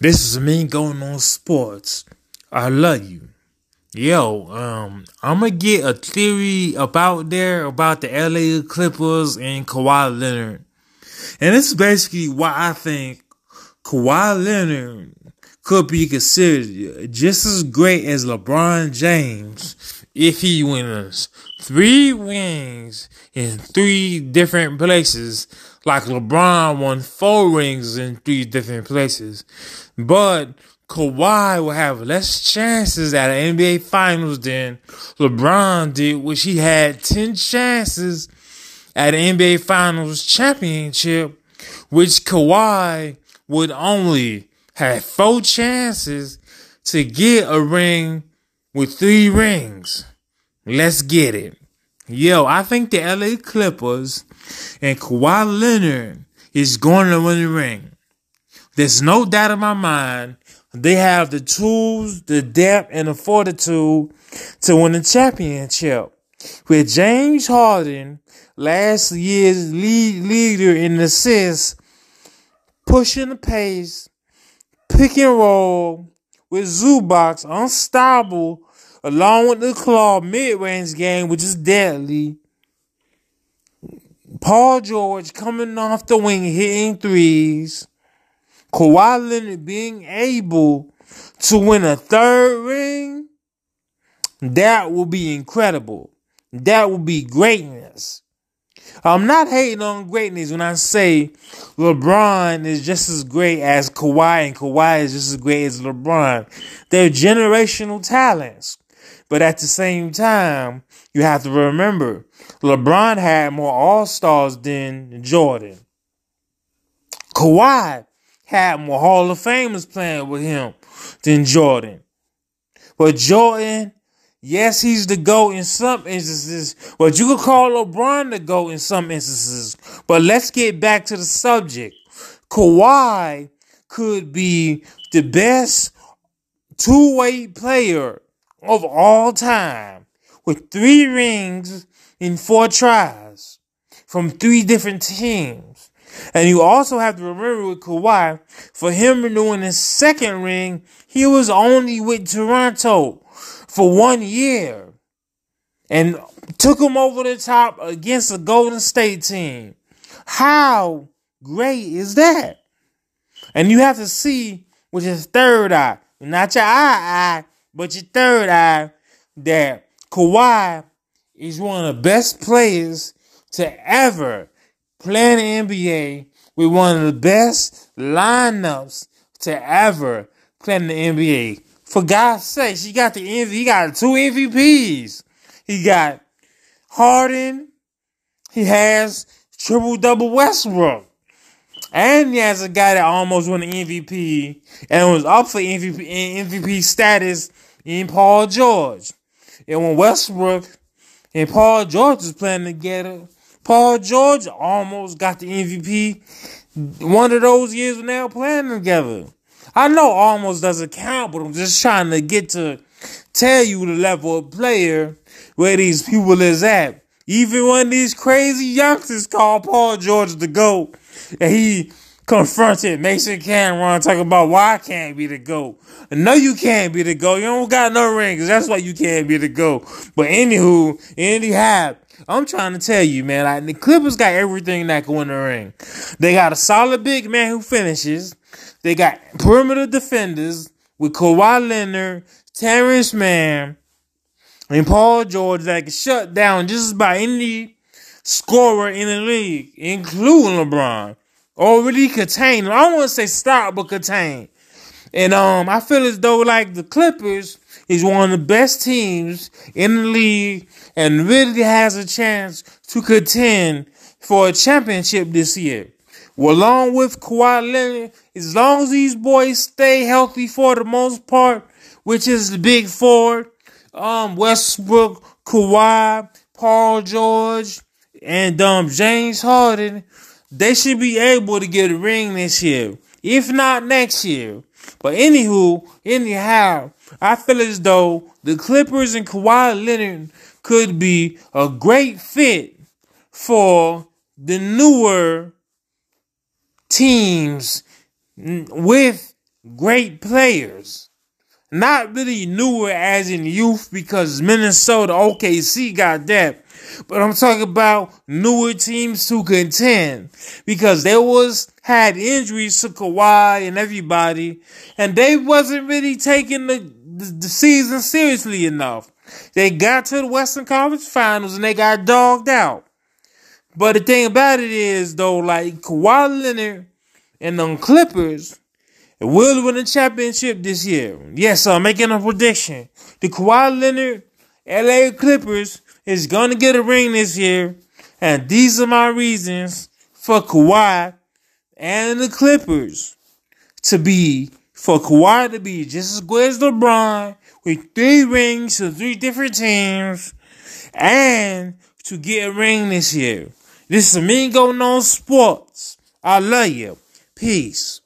This is me going on sports. I love you. Yo, I'm gonna get a theory about the LA Clippers and Kawhi Leonard. And this is basically why I think Kawhi Leonard could be considered just as great as LeBron James if he wins 3 rings in 3 different places, like LeBron won 4 rings in 3 different places. But Kawhi will have less chances at an NBA Finals than LeBron did, which he had 10 chances at an NBA Finals championship, which Kawhi would only have 4 chances to get a ring with 3 rings. Let's get it. Yo, I think the LA Clippers and Kawhi Leonard is going to win the ring. There's no doubt in my mind they have the tools, the depth, and the fortitude to win the championship. With James Harden, last year's leader in assists, pushing the pace, pick and roll, with Zubac unstoppable, along with the claw mid-range game, which is deadly. Paul George coming off the wing, hitting threes. Kawhi Leonard being able to win a 3rd ring, that will be incredible. That will be greatness. I'm not hating on greatness when I say LeBron is just as great as Kawhi and Kawhi is just as great as LeBron. They're generational talents. But at the same time, you have to remember, LeBron had more All-Stars than Jordan. Kawhi had more Hall of Famers playing with him than Jordan. But Jordan, yes, he's the GOAT in some instances, but you could call LeBron the GOAT in some instances. But let's get back to the subject. Kawhi could be the best two-way player of all time with 3 rings in 4 tries from 3 different teams. And you also have to remember with Kawhi, for him renewing his 2nd ring, he was only with Toronto for 1 year and took him over the top against the Golden State team. How great is that? And you have to see with your 3rd eye, not your eye, but your 3rd eye, that Kawhi is one of the best players to ever play in the NBA, with one of the best lineups to ever play in the NBA. For God's sake, he got 2 MVPs. He got Harden. He has triple-double Westbrook. And he has a guy that almost won the MVP and was up for MVP status in Paul George. And when Westbrook and Paul George was playing together, Paul George almost got the MVP one of those years when they were playing together. I know almost doesn't count, but I'm just trying to get to tell you the level of player where these people is at. Even when these crazy youngsters call Paul George the GOAT, and he confronted Mason Cameron talking about why I can't be the GOAT. No, you can't be the GOAT. You don't got no rings. That's why you can't be the GOAT. But anyhow, I'm trying to tell you, man, like, the Clippers got everything that can win the ring. They got a solid big man who finishes. They got perimeter defenders with Kawhi Leonard, Terrence Mann, and Paul George that can shut down just about any scorer in the league, including LeBron. Already contain. I don't want to say stop, but contain. And I feel as though like the Clippers is one of the best teams in the league and really has a chance to contend for a championship this year. Well, along with Kawhi Leonard, as long as these boys stay healthy for the most part, which is the big 4, Westbrook, Kawhi, Paul George, and James Harden, they should be able to get a ring this year, if not next year. But anyhow, I feel as though the Clippers and Kawhi Leonard could be a great fit for the newer teams with great players. Not really newer as in youth because Minnesota, OKC got that. But I'm talking about newer teams to contend because they had injuries to Kawhi and everybody, and they wasn't really taking the season seriously enough. They got to the Western Conference Finals and they got dogged out. But the thing about it is, though, like Kawhi Leonard and them Clippers will win the championship this year. Yes, I'm making a prediction. The Kawhi Leonard LA Clippers is going to get a ring this year. And these are my reasons for Kawhi and the Clippers for Kawhi to be just as good as LeBron with 3 rings to 3 different teams and to get a ring this year. This is Amingo No Sports. I love you. Peace.